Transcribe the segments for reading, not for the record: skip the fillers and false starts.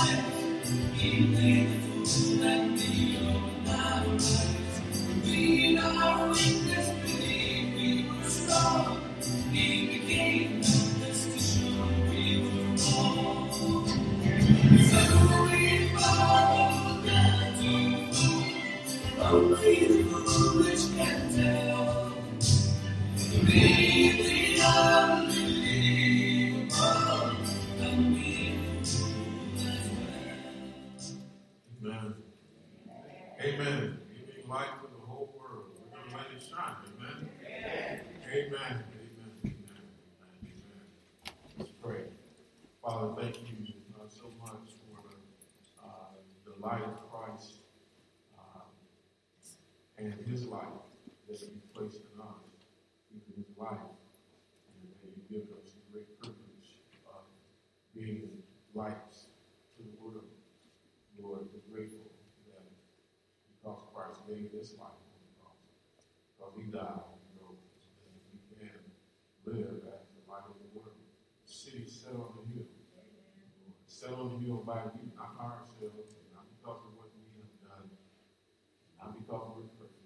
Amen. Giving light to the whole world. We're going to let it shine. Amen. Amen. Amen. Amen. Amen. Let's pray. Father, thank you so much for the light of Christ and his life that you placed in us, even his life. And that you give us the great privilege of being lights to the world. Lord, we're grateful that because Christ gave his life on the cross, because he died, so that we can live as the light of the world. The city set on the hill. Set on the hill by you, not by ourselves, not because of what we have done, not because we're perfect,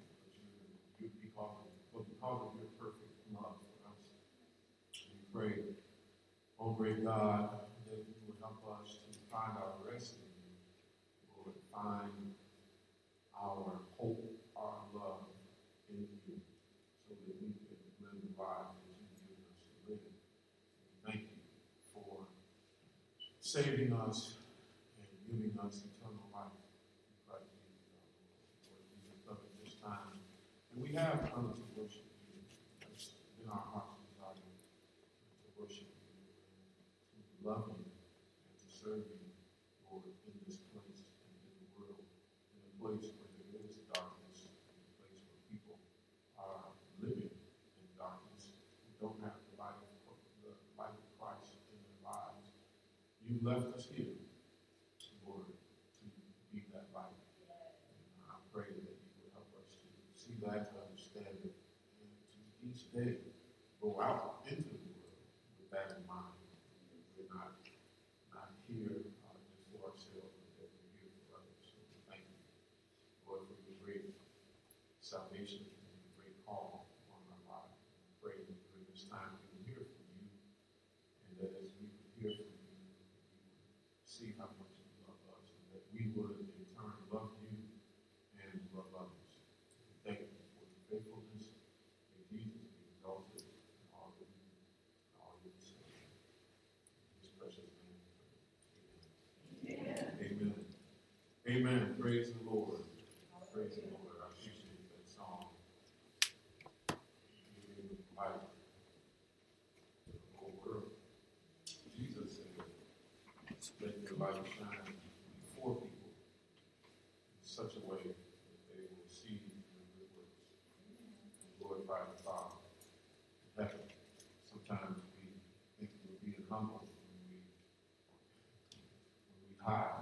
but because of your perfect love for us. We pray, oh great God, that you would help us to find our rest in you, Lord, find our hope, our love in you, so that we can live the life that you give us to live. Thank you for saving us and giving us eternal life in Christ Jesus, our Lord. We have come at this time, and we have come to worship you. It's been our heart's desire to worship you, and to love you, and to serve you, Lord, in this place and in the world, in a place where there is darkness, in a place where people are living in darkness, who don't have the light of Christ in their lives. You left us here, Lord, to be that light. And I pray that you would help us to see that, to understand it, and to each day go out into the world with that in mind. We're not here just for ourselves, but that we're here for others. So we thank you, Lord, for your great salvation and your great call on our lives. I pray that during this time we can hear from you, and that as we hear from you, see how much you love us, and that we would in turn love you and love others. We thank you for your faithfulness. May Jesus be exalted in all that we do, in all that we say. In his precious name. Amen. Amen. Amen. Praise the Lord. Praise the Lord. I appreciate that song. Giving light to the whole world. Jesus said, let your light shine before people in such a way that they will see your good works and glorify the Father in heaven. Sometimes we think we're being humble when we hide.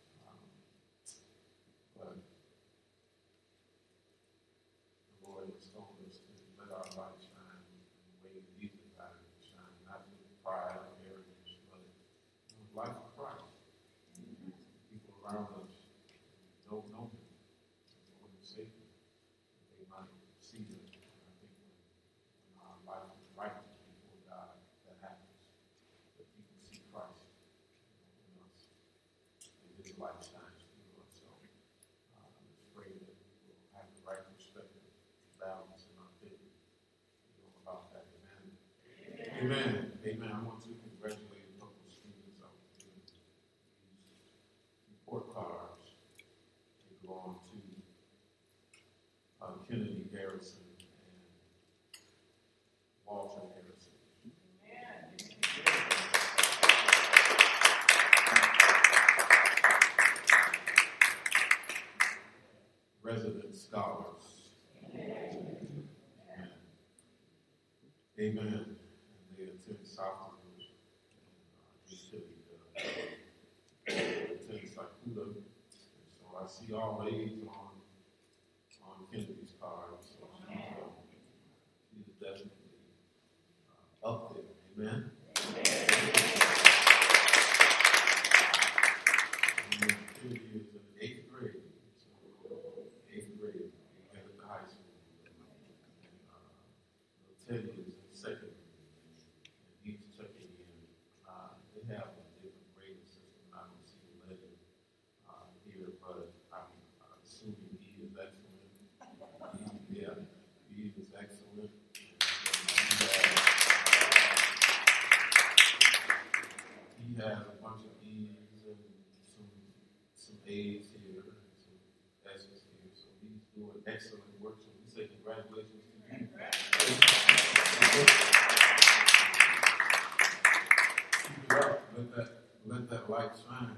But the Lord has told us to let our light shine in the way that he desired it to shine, not with pride or arrogance, but the light of Christ. People around us don't know him, don't know the Savior. They might see him. And I think when our life is right before God, that happens. That people see Christ in us, and his light shines through us. So let's pray that we will have the right perspective, balance, and our thinking. About that. Amen. Amen. Amen. I want to congratulate a couple of students out there. These report cards, they belong to Kennedy Harrison and Walter Harrison. Resident scholars. Amen. Amen. And they attend Southwood, and City attend Sakuda. And so I see all ladies on Kennedy's card. So she's definitely up there. Amen. he has a bunch of E's and some A's here and some S's here. So he's doing excellent work. So we say congratulations to you. Keep it up. Let that light shine.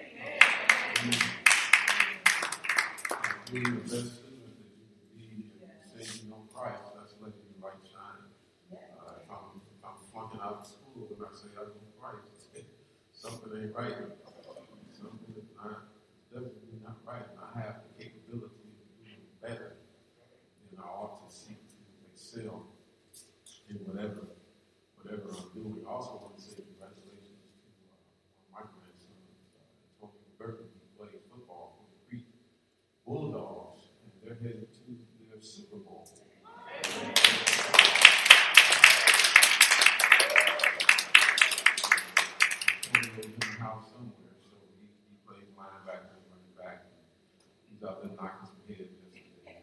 Being the best student that you can be and say you know Christ, that's letting your light shine. If I'm flunking out of school and I say I know Christ, something ain't right. Something is definitely not right. And I have the capability of doing better than I ought to seek to excel in whatever I'm doing. I also want to say congratulations to my grandson, Antonio Burton, who plays football for the Creek Bulldogs, and they're headed to their Super Bowl. In the house somewhere, so he plays linebacker and running back. He's out there knocking some heads yesterday.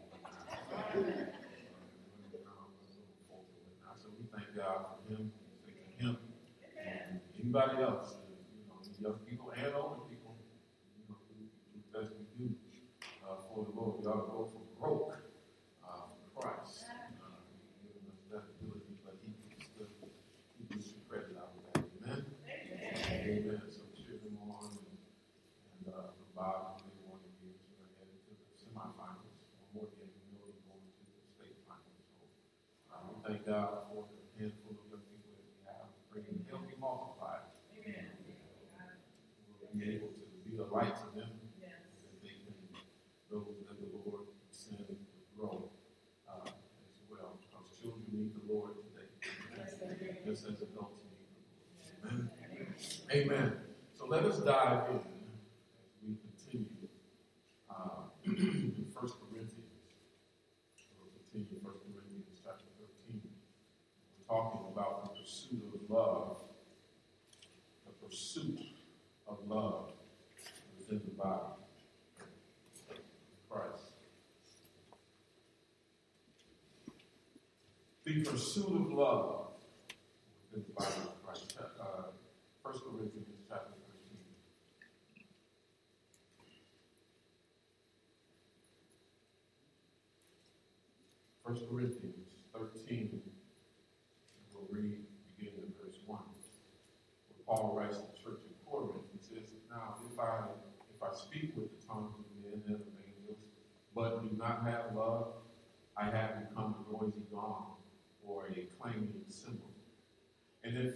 So we thank God for him, and anybody else, young people and older people, do the best we do for the Lord. We ought to go for broke for Christ. Giving us that ability, but he gets the credit out of that. Amen. Amen. So cheer them on, and Bob and everyone in here. So they're headed to the semifinals. One more game, they're going to the state finals. So we thank God for the handful of young people that we have. Bringing they'll be multiplied. Amen. We'll be able to be a light to them, that they can, those that the Lord send to grow as well. Because children need the Lord today, just as adults need the Lord. Amen. Amen. So let us dive in as we continue in 1 Corinthians. We'll continue 1 Corinthians chapter 13. We're talking about the pursuit of love. The pursuit of love within the body of Christ. The pursuit of love within the body of Christ. 1 Corinthians chapter 13. 1 Corinthians 13, we'll read beginning at verse 1. Where Paul writes to the church of Corinth, he says, "Now if I speak with the tongues of men and of angels, but do not have love, I have become a noisy gong or a clanging cymbal. And if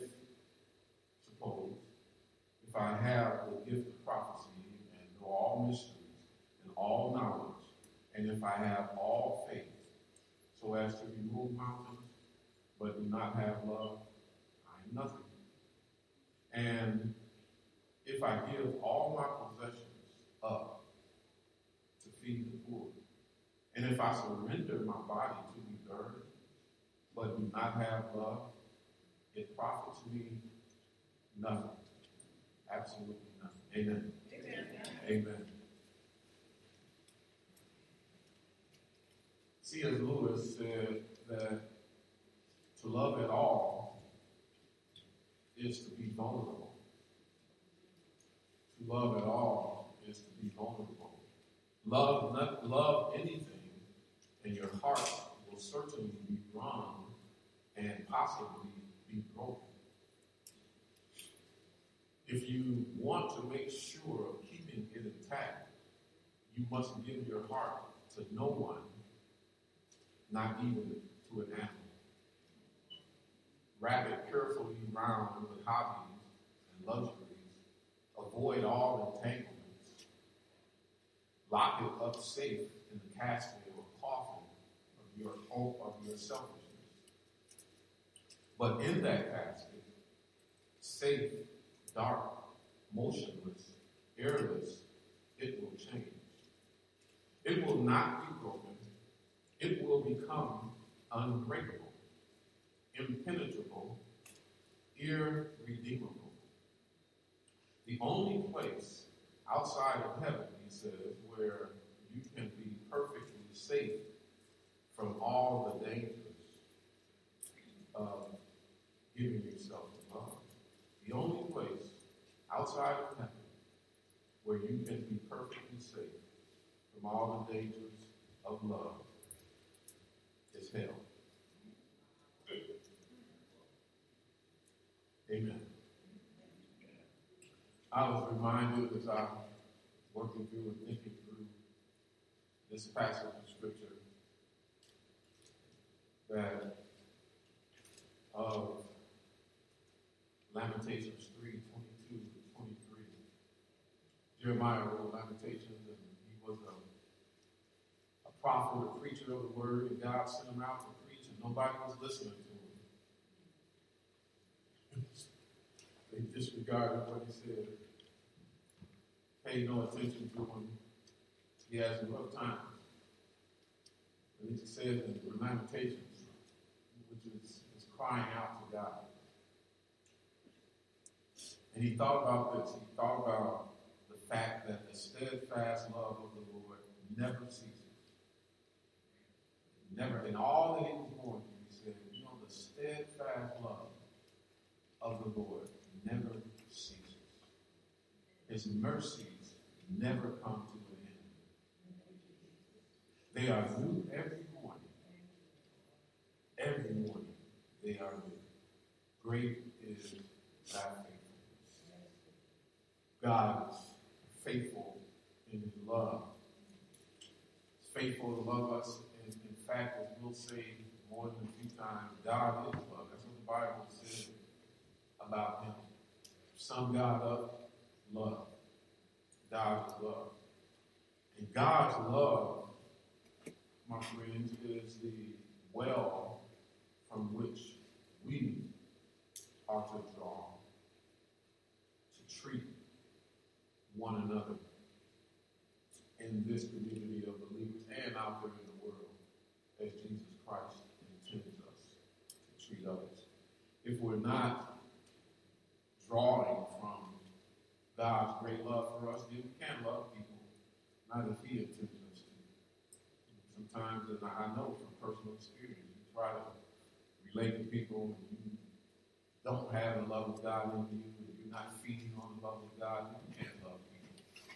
I have the gift of prophecy and know all mysteries and all knowledge, and if I have all faith, so as to remove mountains, but do not have love, I am nothing. And if I give all my possessions up to feed the poor, and if I surrender my body to be burned, but do not have love, it profits me nothing. Absolutely nothing." Amen. Amen. Amen. C.S. Lewis said that to love at all is to be vulnerable. To love at all is to be vulnerable. Love anything, and your heart will certainly be wrung and possibly be broken. If you want to make sure of keeping it intact, you must give your heart to no one, not even to an animal. Wrap it carefully round with hobbies and luxuries. Avoid all entanglements. Lock it up safe in the casket or coffin of your selfishness. But in that casket, safe, dark, motionless, airless, it will change. It will not be broken. It will become unbreakable, impenetrable, irredeemable. The only place outside of heaven, he says, where you can be perfectly safe from all the dangers of giving yourself to love. The only place outside of heaven where you can be perfectly safe from all the dangers of love is hell. Amen. I was reminded as I was working through and thinking through this passage of Scripture that of Lamentations 3:22 to 23. Jeremiah wrote Lamentations, and he was a prophet, a preacher of the word, and God sent him out to preach, and nobody was listening to him. They disregarded what he said, paid no attention to him. He has a rough time. And it says in Lamentations, which is crying out to God. And he thought about this. He thought about the fact that the steadfast love of the Lord never ceases. Never. In all that he was going through, he said, the steadfast love of the Lord never ceases. His mercies never come to an end. They are new every morning. Every morning they are new. Great is thy faithfulness. God is faithful in his love. He's faithful to love us. And in fact, as we'll say more than a few times, God is love. That's what the Bible says about him. Sum God up, love. God is love. And God's love, my friends, is the well from which we are to draw, to treat one another in this community of believers and out there in the world as Jesus Christ intends us to treat others. If we're not drawing from God's great love for us, then we can't love people, not as he intends us to. Sometimes, and I know from personal experience, you try to relate to people and you don't have the love of God in you, and you're not feeding on the love of God, you can't love people.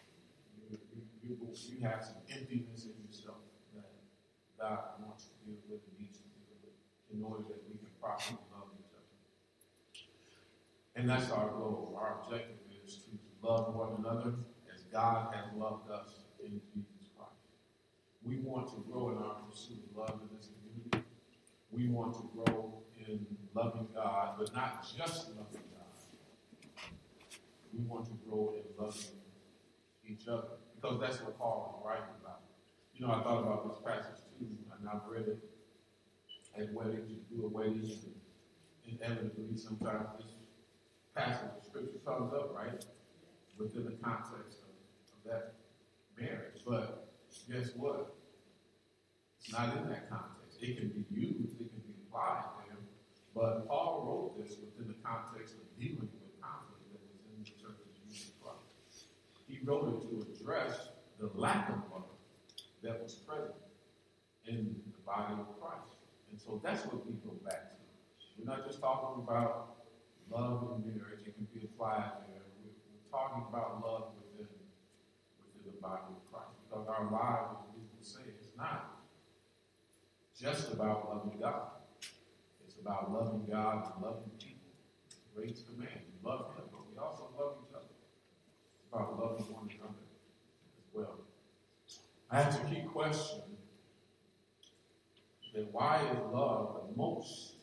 You have some emptiness in yourself that God wants to deal with and needs to deal with in order that we can properly love each other. And that's our goal. Our objective is to love one another as God has loved us in Jesus Christ. We want to grow in our pursuit of love in this community. We want to grow in loving God, but not just loving God. We want to grow in loving each other, because that's what Paul is writing about. I thought about this passage too, and I've read it at weddings. You do a wedding, and inevitably sometimes this passage of Scripture comes up, right, within the context of that marriage. But guess what? It's not in that context. It can be used, it can be applied there, but Paul wrote this within the context of dealing with conflict that was in the church of Jesus Christ. He wrote it to address the lack of love that was present in the body of Christ. And so that's what we go back to. We're not just talking about love in marriage. It can be applied there. We're talking about love within the body of Christ. Because our lives, as we will say, is not just about loving God. It's about loving God and loving people. Great command. We love him, but we also love each other. It's about loving one another as well. I have to keep questioning that why is love the most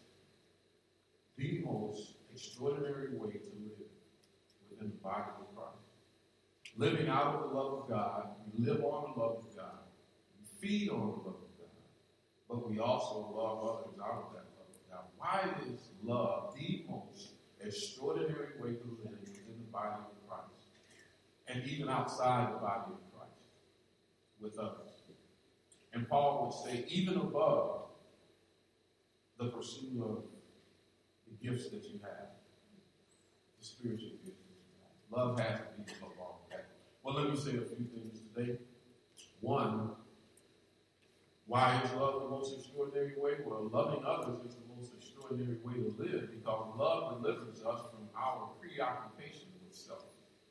extraordinary way to live within the body of Christ. Living out of the love of God, we live on the love of God, we feed on the love of God, but we also love others out of that love of God. Why is love the most extraordinary way to live within the body of Christ, and even outside the body of Christ with others? And Paul would say, even above the pursuit of the gifts that you have, the spiritual gifts that you have. Love has to be above all of that. Well, let me say a few things today. One, why is love the most extraordinary way? Well, loving others is the most extraordinary way to live, because love delivers us from our preoccupation with self.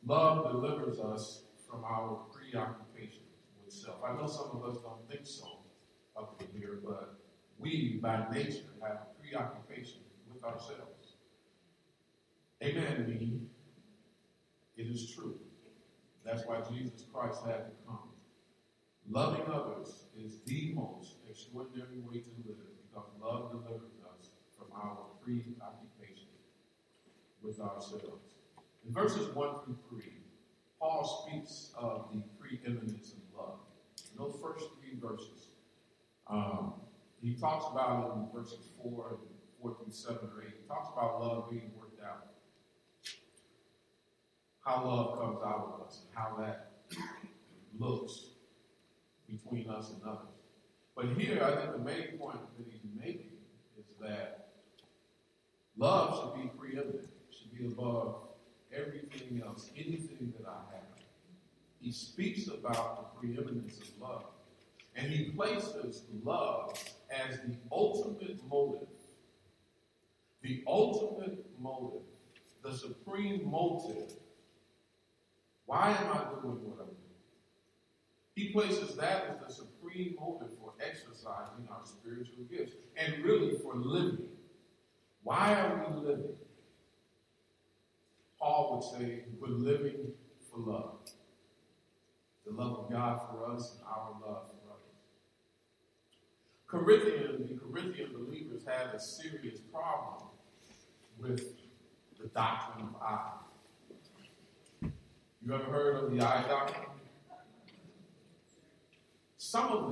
Love delivers us from our preoccupation with self. I know some of us don't think so up in here, but we, by nature, have a preoccupation with ourselves. Amen, me. It is true. That's why Jesus Christ had to come. Loving others is the most extraordinary way to live because love delivers us from our preoccupation with ourselves. In verses 1 through 3, Paul speaks of the preeminence of love. In those first 3 verses, he talks about it in verses 4 through 7 or 8. He talks about love being worked out. How love comes out of us and how that looks between us and others. But here, I think the main point that he's making is that love should be preeminent, should be above everything else, anything that I have. He speaks about the preeminence of love. And he places love as the ultimate motive. The ultimate motive. The supreme motive. Why am I doing what I'm doing? He places that as the supreme motive for exercising our spiritual gifts. And really for living. Why are we living? Paul would say we're living for love. The love of God for us and our love for others. The Corinthian believers had a serious problem with the doctrine of I. You ever heard of the I doctrine? Some of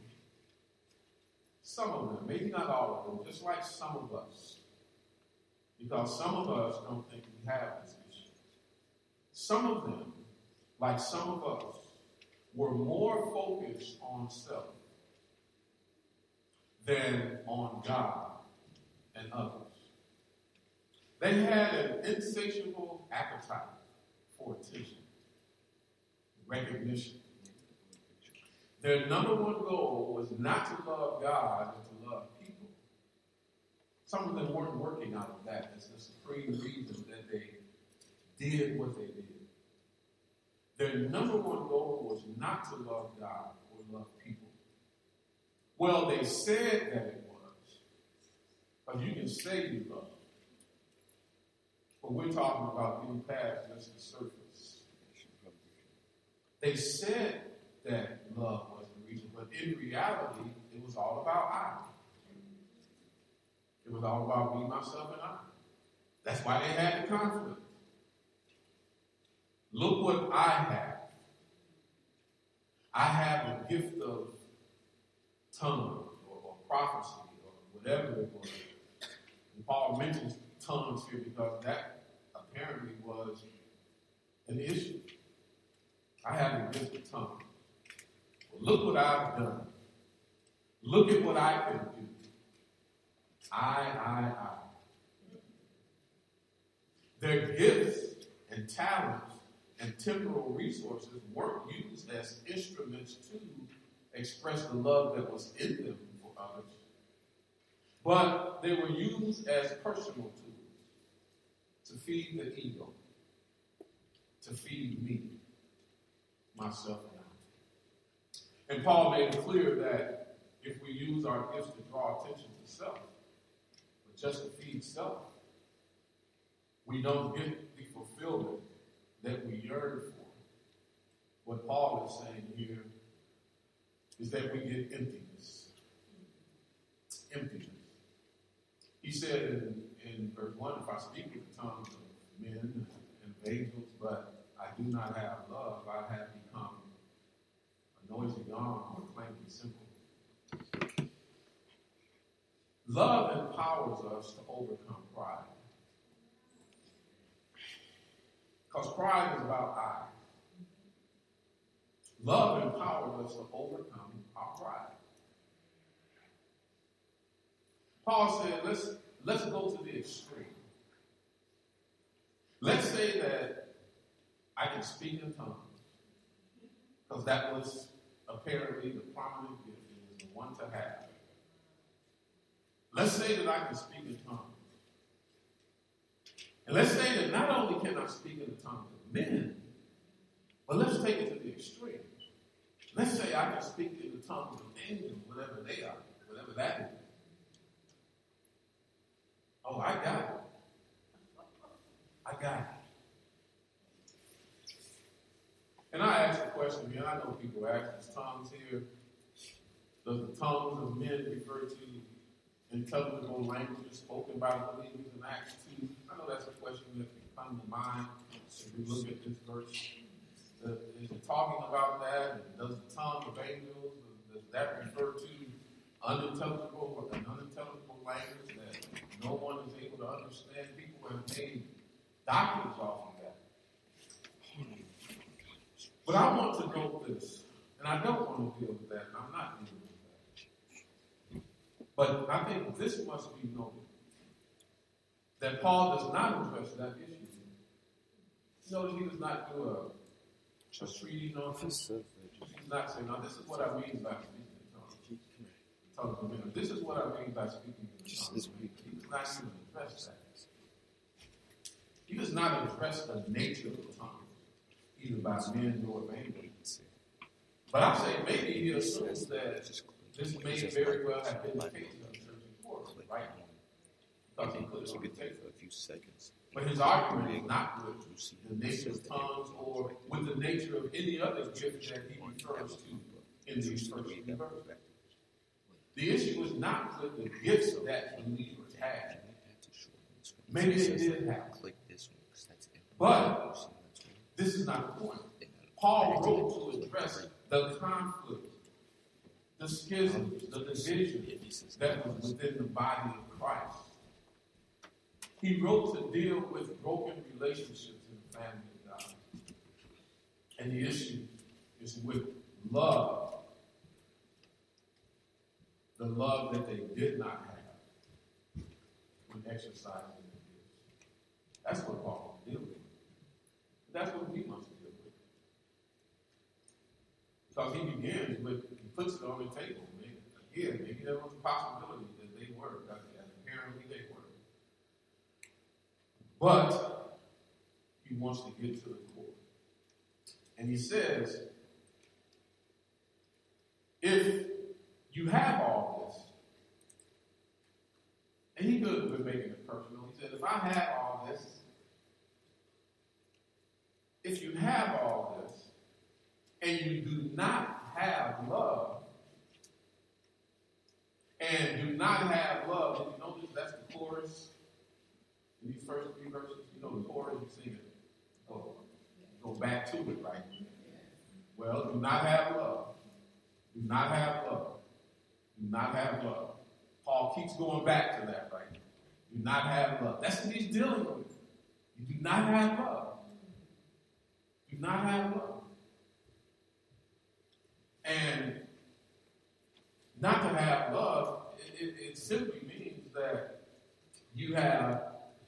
them, maybe not all of them, just like some of us, because some of us don't think we have this issue. Some of them, like some of us, were more focused on self than on God and others. They had an insatiable appetite for attention, recognition. Their number one goal was not to love God, but to love people. Some of them weren't working out of that as the supreme reason that they did what they did. Their number one goal was not to love God or love people. Well, they said that it was. But you can say you love. But we're talking about getting past just the surface. They said that love was the reason, but in reality, it was all about I. It was all about me, myself, and I. That's why they had the conflict. Look what I have. I have a gift of tongue or prophecy or whatever it was. And Paul mentions tongues here because that apparently was an issue. I have a gift of tongue. Well, look what I've done. Look at what I can do. I. Their gifts and talents and temporal resources weren't used as instruments to express the love that was in them for others, but they were used as personal tools to feed the ego, to feed me, myself, and I. And Paul made it clear that if we use our gifts to draw attention to self, but just to feed self, we don't get the fulfillment that we yearn for. What Paul is saying here is that we get emptiness. Emptiness. He said in verse 1, if I speak with the tongues of men and of angels, but I do not have love, I have become a noisy gong or clanging cymbal. Love empowers us to overcome pride. Because pride is about I. Love empowers us to overcome our pride. Paul said, let's go to the extreme. Let's say that I can speak in tongues. Because that was apparently the prominent gift. It was the one to have. Let's say that I can speak in tongues. And let's say that not only can I speak in the tongues of men, but let's take it to the extreme. Let's say I can speak in the tongues of angels, whatever they are, whatever that is. Oh, I got it. I got it. And I ask a question, man. I know people ask, is tongues here? Does the tongues of men refer to intelligible languages spoken by the believers in Acts 2? I know that's a question that can come to mind if we look at this verse. Is it talking about that? And does the tongue of angels, does that refer to unintelligible or an unintelligible language that no one is able to understand? People have made doctrines off of that. But I want to note this, and I don't want to deal with that, and I'm not dealing with that. But I think this must be noted, that Paul does not address that issue. Notice he does not do a treatise on this. He's not saying, now this is what I mean by speaking in tongues. This is what I mean by speaking in tongues. He does not even address that. He does not address the nature of the tongue, either by men or of angels. But I say maybe he assumes that this may very well have been the case in the church of Corinth, right? Because he put it on the table. But his argument is not with the nature of tongues or with the nature of any other gift that he refers to in these first few verses. The issue is not with the gifts that believers had. Maybe they did have. But this is not the point. Paul wrote to address the conflict, the schisms, the division that was within the body of Christ. He wrote to deal with broken relationships in the family of God. And the issue is with love. The love that they did not have when exercising their gifts. That's what Paul was dealing with. That's what we must deal with. Because he begins with, he puts it on the table. Maybe there was a possibility that they were, and apparently they were. But he wants to get to the core. And he says, if you have all this, and he could have been making it personal. He said, if I have all this, if you have all this, and you do not have love, and do not have love, did you notice that's the chorus? In these first three verses, you know the chorus, you sing it. Go back to it, right? Well, do not have love. Do not have love. Do not have love. Paul keeps going back to that, right? Do not have love. That's what he's dealing with. You do not have love. Do not have love. And not to have love, it simply means that you have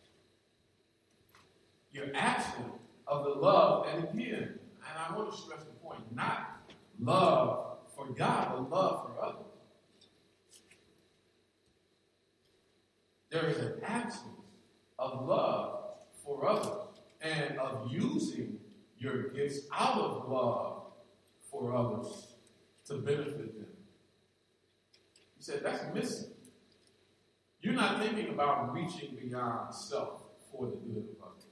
your action of the love, and again, and I want to stress the point, not love for God, but love for others. There is an absence of love for others and of using your gifts out of love for others to benefit them. He said that's missing. You're not thinking about reaching beyond self for the good of others.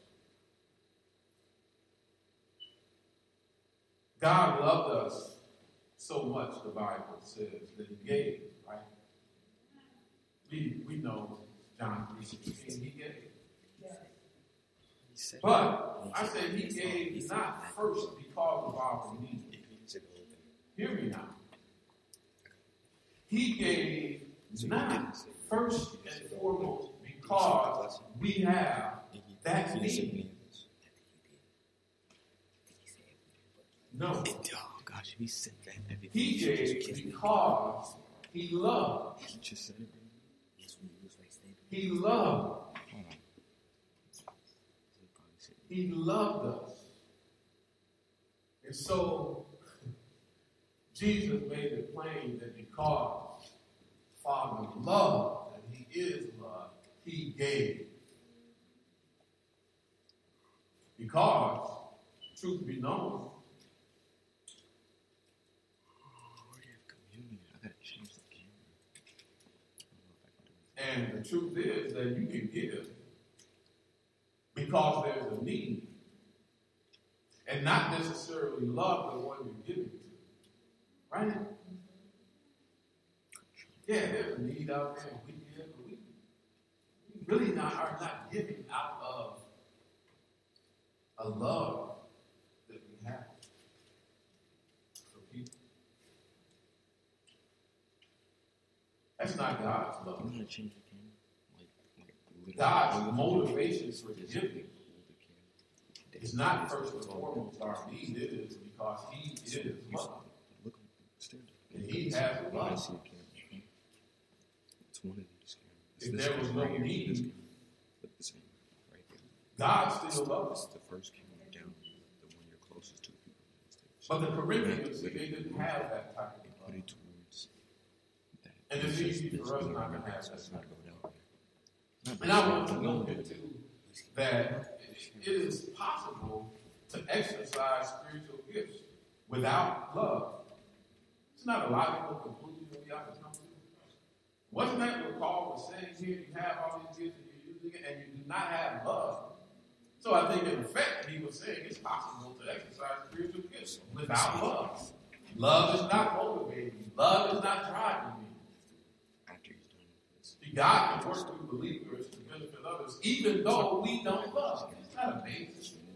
God loved us so much, the Bible says, that he gave, right? We know John 3:16, he gave. But I said he gave not first because of our need. Hear me now. He gave not first and foremost because we have that need. No. He gave because he loved. He loved. He loved us. And so, Jesus made it plain that because Father loved, and he is love, he gave. Because, truth be known, and the truth is that you can give because there's a need, and not necessarily love the one you're giving to. Right? Yeah, there's a need out there, and we give, but we really are not giving out of a love that we have for people. That's not God's love. I'm gonna change the camera. God's motivations for giving is not first and foremost our need. It is because He is love. And He has love. It's one of these cameras. If there was no need, But the same, right there. God still loves It's us. the first camera down, the one you're closest to people in the States. But the Corinthians, they didn't have that type of Put love. it towards that. And it's easy for us not to have That's that. not going out there. And I want to note here too that it is possible to exercise spiritual gifts without love. It's not a logical conclusion that we ought to come to. Wasn't that what Paul was saying here? You have all these gifts and you're using it, and you do not have love. So I think in effect he was saying it's possible to exercise spiritual gifts without love. Love is not motivating me. Love is not driving me. After he's done with this. See, God can work through believers to benefit others, even though we don't love. Isn't that amazing?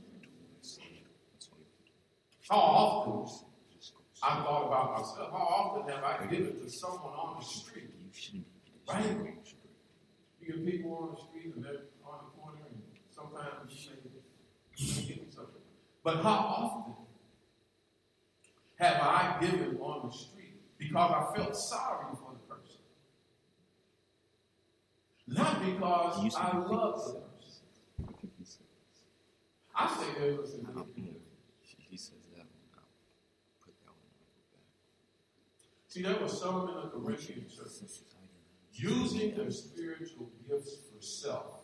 How often I've thought about myself, how often have I given to someone on the street? Right? You get people on the street and they're on the corner, and sometimes you may give them something. But how often have I given on the street because I felt sorry for the person? Not because I love the person. I say there's a significant difference. He says that one, I'll put that one back. See, there was some in the Corinthian church using their spiritual gifts for self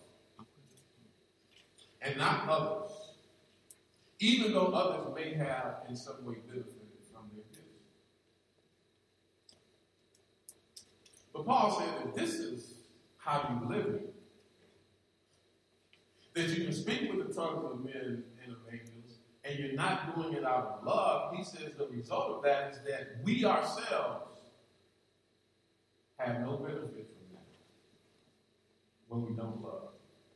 and not others, even though others may have in some way benefited from their gifts. But Paul said that this is how you live it. That you can speak with the tongues of men and of angels, and you're not doing it out of love. He says the result of that is that we ourselves have no benefit from that when we don't love.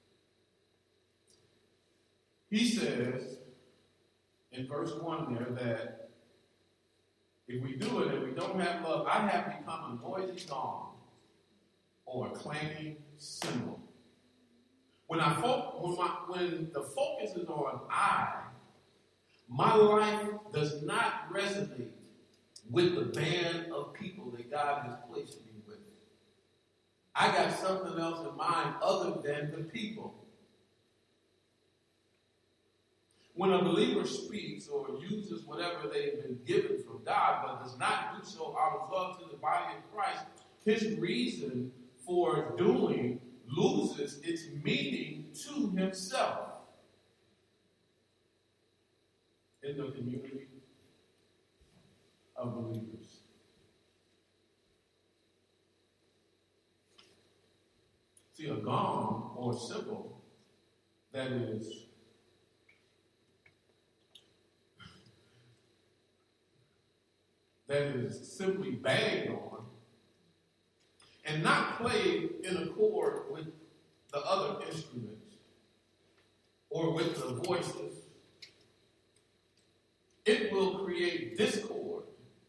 He says in verse 1 there that if we do it and we don't have love, I have become a noisy gong or a clanging cymbal. When the focus is on I, my life does not resonate with the band of people that God has placed me with. I got something else in mind other than the people. When a believer speaks or uses whatever they've been given from God, but does not do so out of love to the body of Christ, his reason for doing loses its meaning to himself in the community of believers. See, a gong or a cymbal that is simply banged on and not played in accord with the other instruments or with the voices, it will create discord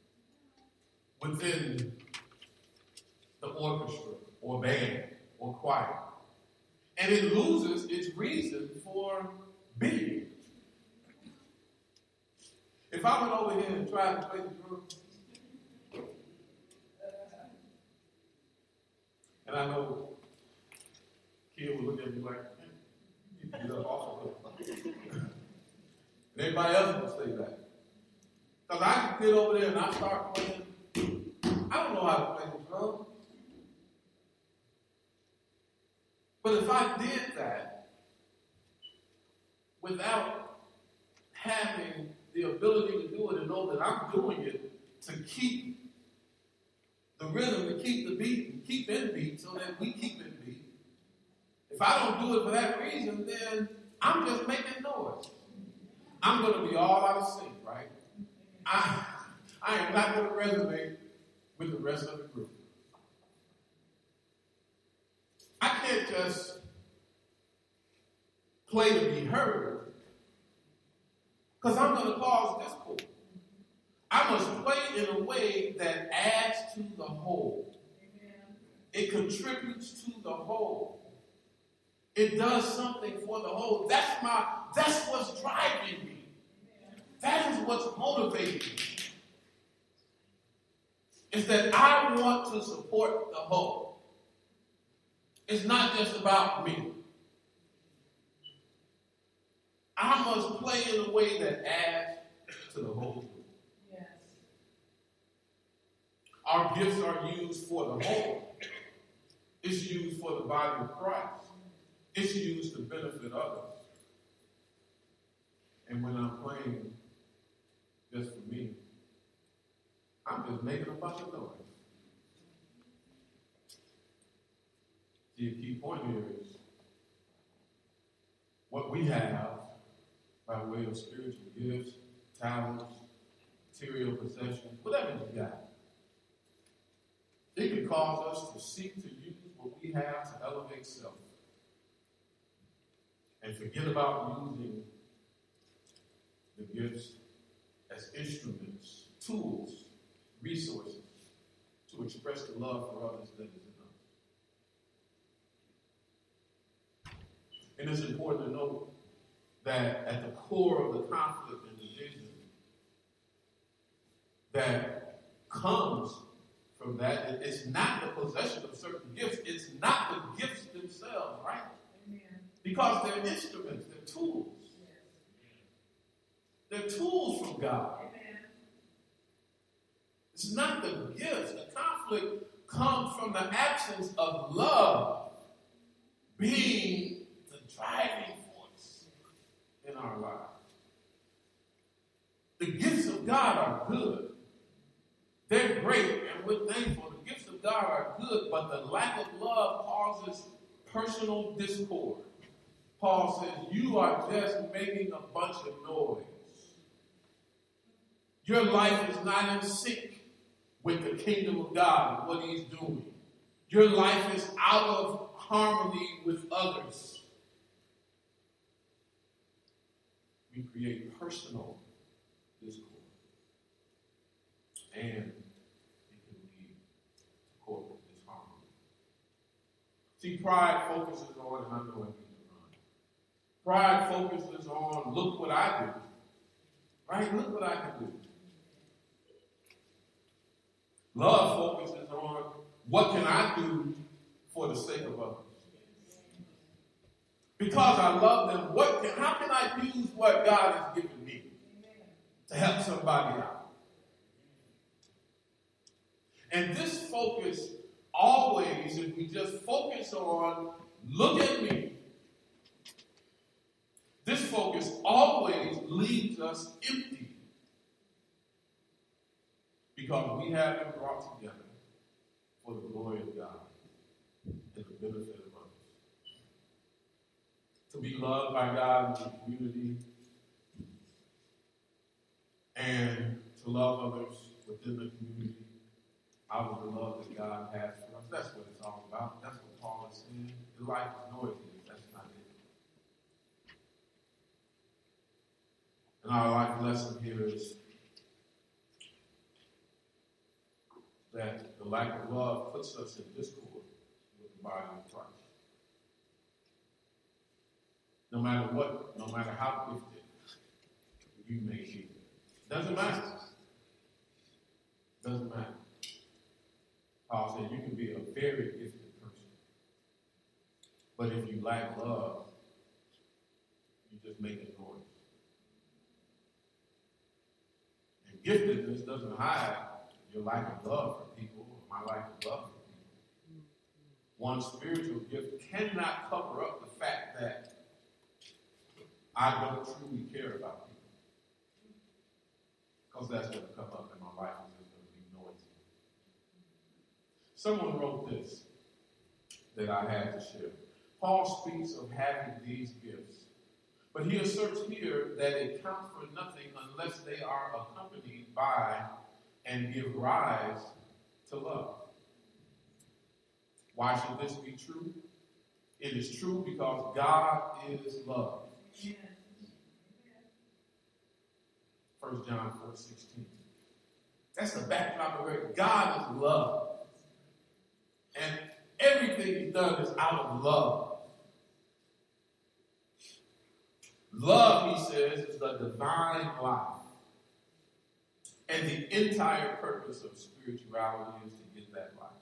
within the orchestra or band or choir. And it loses its reason for being. If I went over here and tried to play the drum, and I know kid would look at me like, you need to get up off of it. And everybody else would say that. Because I can get over there and I start playing. I don't know how to play the drum. But if I did that without having the ability to do it and know that I'm doing it to keep the rhythm, to keep the beat, and keep in beat so that we keep in beat. If I don't do it for that reason, then I'm just making noise. I'm going to be all out of sync, right? I am not going to resonate with the rest of the group. I can't just play to be heard because I'm going to cause discord. I must play in a way that adds to the whole. It contributes to the whole. It does something for the whole. That's what's driving me. That is what's motivating me. Is that I want to support the whole. It's not just about me. I must play in a way that adds to the whole. Yes. Our gifts are used for the whole. It's used for the body of Christ. It's used to benefit others. And when I'm playing just for me, I'm just making a bunch of noise. See, the key point here is what we have by way of spiritual gifts, talents, material possessions, whatever you got. It can cause us to seek to use what we have to elevate self and forget about using the gifts as instruments, tools, resources to express the love for others that is in us. And it's important to note that at the core of the conflict and division that comes from that, it's not the possession of certain gifts. It's not the gifts themselves, right? Amen. Because they're instruments, they're tools. They're tools from God. Amen. It's not the gifts. The conflict comes from the absence of love being the driving force in our lives. The gifts of God are good. They're great, and we're thankful. The gifts of God are good, but the lack of love causes personal discord. Paul says, you are just making a bunch of noise. Your life is not in sync with the kingdom of God and what he's doing. Your life is out of harmony with others. We create personal discord. And it can lead to corporate disharmony. See, pride focuses on, and I know I need to run. Pride focuses on, look what I do. Right? Look what I can do. Love focuses on, what can I do for the sake of others? Because I love them, how can I use what God has given me to help somebody out? And this focus always, if we just focus on, look at me, this focus always leaves us empty. Because we have been brought together for the glory of God and the benefit of others. To be loved by God in the community and to love others within the community out of the love that God has for us. That's what it's all about. That's what Paul is saying. The life is noisy. That's not it. And our life lesson here is that the lack of love puts us in discord with the body of Christ. No matter what, no matter how gifted you may be. Doesn't matter. Doesn't matter. Paul said you can be a very gifted person. But if you lack love, you just make a noise. And giftedness doesn't hide your lack of love for people, or my lack of love for people. One spiritual gift cannot cover up the fact that I don't truly care about people. because that's going to come up in my life. It's going to be noisy. Someone wrote this that I had to share. Paul speaks of having these gifts, but he asserts here that it counts for nothing unless they are accompanied by and give rise to love. Why should this be true? It is true because God is love. 1 John 4:16. That's the backdrop of it. God is love. And everything He's done is out of love. Love, he says, is the divine life. And the entire purpose of spirituality is to get that life.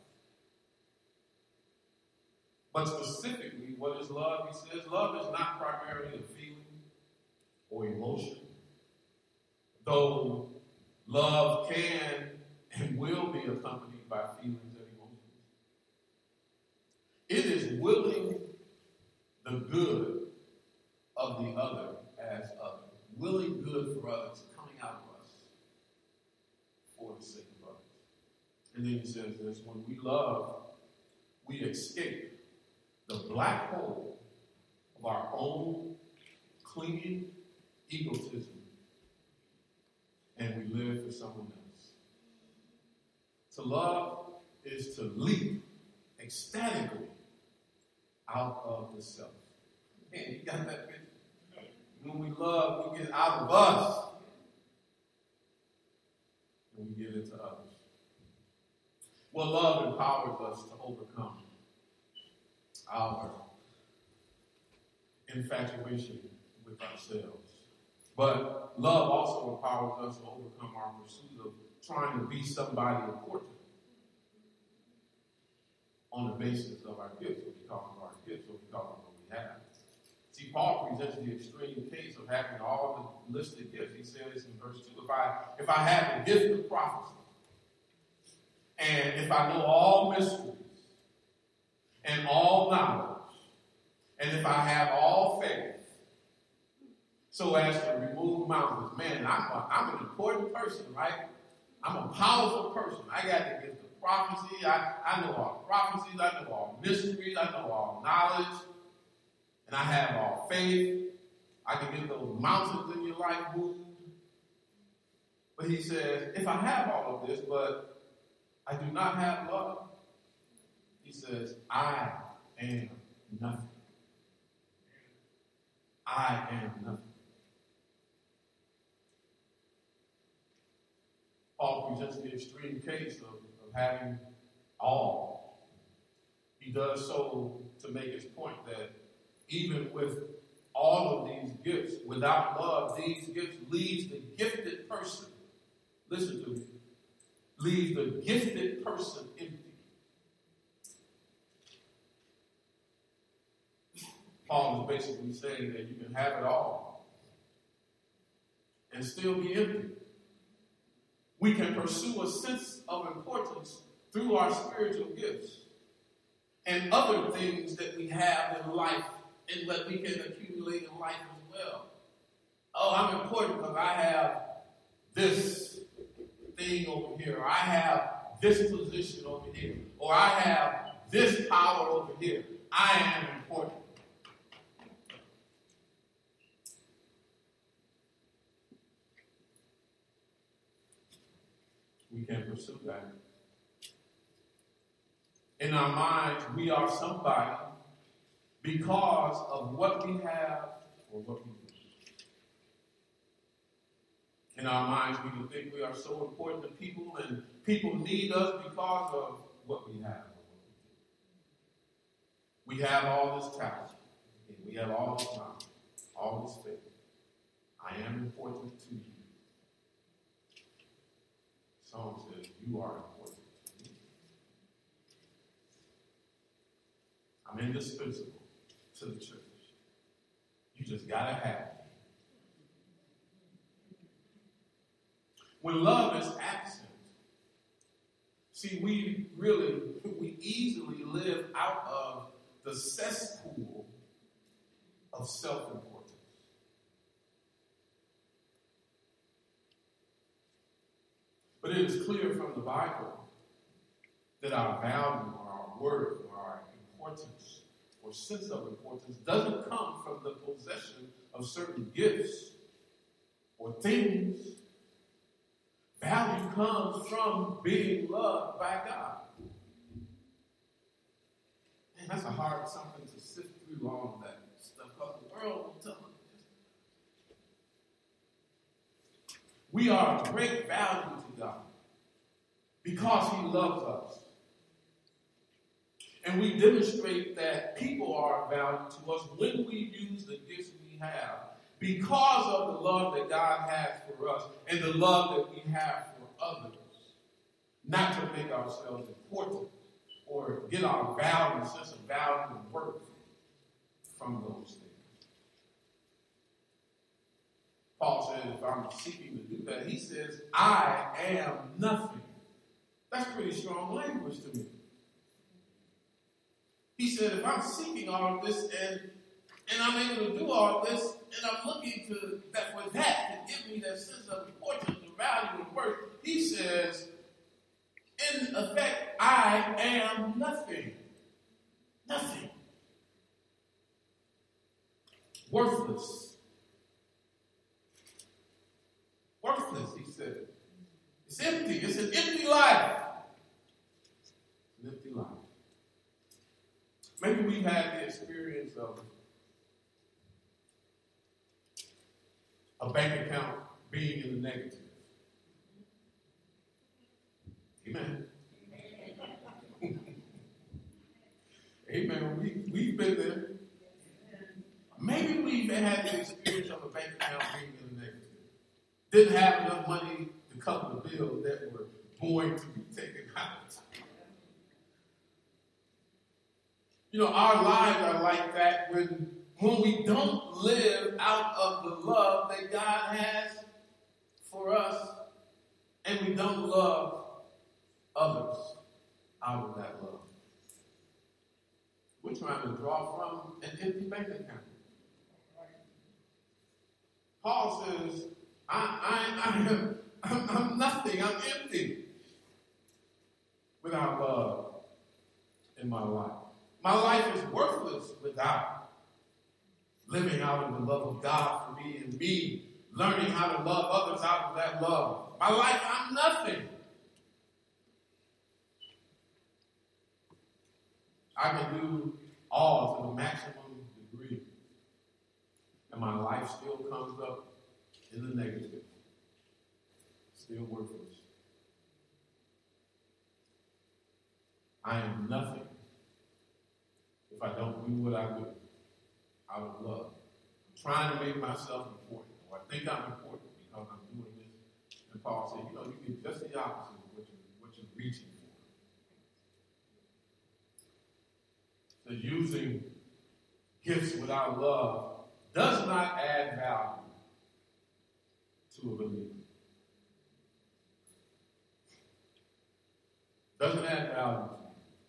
But specifically, what is love? He says love is not primarily a feeling or emotion. Though love can and will be accompanied by feelings and emotions. It is willing the good of the other as other. Willing good for others, coming out of us for the sake of others. And then he says this, when we love, we escape the black hole of our own clinging egotism, and we live for someone else. To love is to leap ecstatically out of the self. Man, you got that picture? When we love, we get out of us and we get into others. Well, love empowers us to overcome our infatuation with ourselves. But love also empowers us to overcome our pursuit of trying to be somebody important on the basis of our gifts, or because of our gifts, or because of what we have. See, Paul presents the extreme case of having all the listed gifts. He says in verse 2, if I have the gift of prophecy, and if I know all mysteries, and all knowledge, and if I have all faith, so as to remove mountains. Man, I'm an important person, right? I'm a powerful person. I got the gift of prophecy. I know all prophecies. I know all mysteries. I know all knowledge. And I have all faith. I can get those mountains in your life moved. But he says, if I have all of this, but I do not have love, he says, I am nothing. I am nothing. Paul presents the extreme case of having all. He does so to make his point that even with all of these gifts, without love, these gifts leaves the gifted person, listen to me, leaves the gifted person empty. Paul is basically saying that you can have it all and still be empty. We can pursue a sense of importance through our spiritual gifts and other things that we have in life and what we can accumulate in life as well. Oh, I'm important because I have this thing over here, or I have this position over here, or I have this power over here. I am important. We can pursue that. In our minds, we are somebody because of what we have or what we do. In our minds, we can think we are so important to people and people need us because of what we have. We have all this talent. We have all this knowledge, all this faith. I am important to you. Psalm says, you are important to me. I'm indispensable to the church. You just gotta have me. When love is absent, see, we easily live out of the cesspool of self-importance. But it is clear from the Bible that our value or our worth or our importance or sense of importance doesn't come from the possession of certain gifts or things. Value comes from being loved by God. And that's a hard something to sift through all of that stuff because the world will tell us. We are of great value to God because He loves us. And we demonstrate that people are of value to us when we use the gifts we have because of the love that God has for us and the love that we have for others. Not to make ourselves important or get our value, sense of value and worth from those things. Paul said, if I'm seeking to do that, he says, I am nothing. That's pretty strong language to me. He said, if I'm seeking all of this and I'm able to do all of this, and I'm looking for that to give me that sense of importance and value and worth, he says, in effect, I am nothing. Nothing. Worthless. Worthless, he said. It's empty. It's an empty life. It's an empty life. Maybe we've had the experience of a bank account being in the negative. Amen. Amen. We've been there. Maybe we've had the experience of a bank account being in the negative. Didn't have enough money to cover the bills that were going to be taken out. You know, our lives are like that when we don't live out of the love that God has for us and we don't love others out of that love. We're trying to draw from an empty bank account. Paul says, I'm nothing, I'm empty without love in my life. My life is worthless without living out of the love of God for me and me learning how to love others out of that love. My life, I'm nothing. I can do all to the maximum degree, and my life still comes up in the negative. Still worthless. I am nothing if I don't do what I do out of love. I'm trying to make myself important, or I think I'm important because I'm doing this. And Paul said, you know, you get just the opposite of what you're reaching for. So using gifts without love does not add value to a believer. Doesn't add value to you.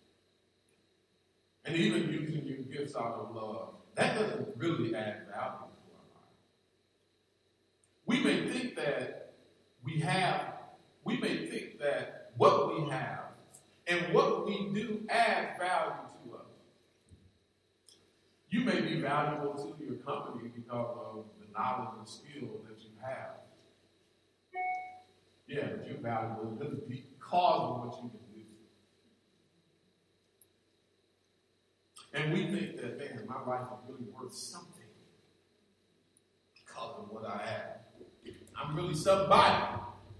And even using your gifts out of love, that doesn't really add value to our lives. We may think that we may think that what we have and what we do add value to us. You may be valuable to your company because of the knowledge and skill that you have. Yeah, but you're valuable because of what you can do. And we think that, man, my life is really worth something because of what I have. I'm really somebody.